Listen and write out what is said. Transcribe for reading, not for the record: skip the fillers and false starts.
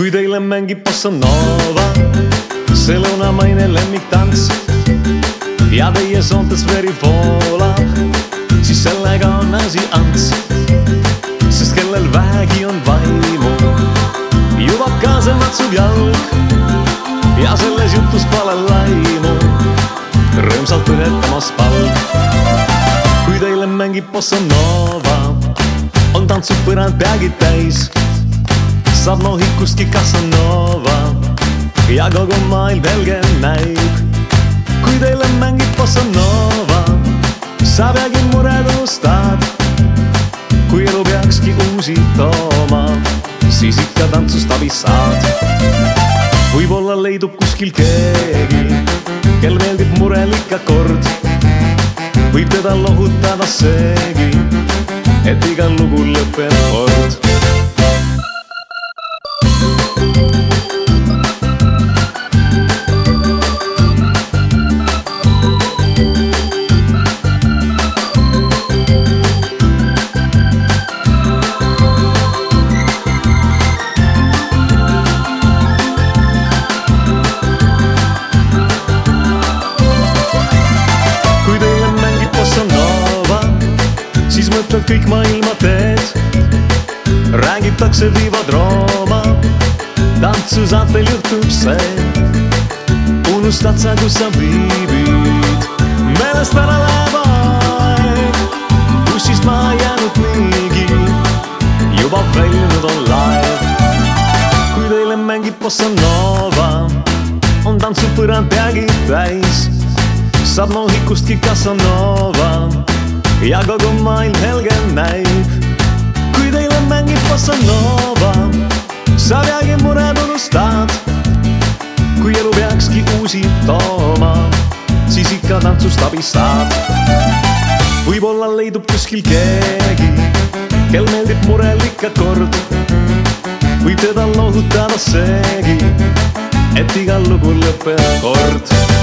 kui teile mängib bossa nova, see lõunamaine lemmiktants ja teie soontes veri voolab, siis sellega on asi ants. Sest kellel vähegi on vaimu, jubab kaasa matsub jalg ja selles jutus pole laimu, rõõmsalt põletamas palg. Kui teile mängib bossa nova, on tantsud põrand peagi täis, saab nohikustki Casanova ja kogu maailm helge näib. Kui teile mängib bossa nova, sa peagi mured unustad. Kui elu peakski uusi tooma, siis ikka tantsust abi saad. Võib-olla leidub kuskil keegi, kel meeldib murelik akord. Võib teda lohutada seegi, et iga lugu lõpeb kord. Siis mõtled kõik maailma teed, räägitakse viivadrooma, tantsusaatel juhtub see. Unustad sa, kus sa viibid, meelest ära läheb aeg, bussist maha jäänud niigi, juba väljunud on laev. Kui teile mängib bossa nova, on tantsupõrand peagi täis, saab nohikustki Casanova ja kogu maailm helge näib. Kui teile mängib bossa nova, sa peagi mured unustad. Kui elu peakski uusi tooma, siis ikka tantsust abi saad. Võib-olla leidub kuskil keegi, kel meeldib murelik akord. Võib teda lohutada seegi, et iga lugu lõpeb kord.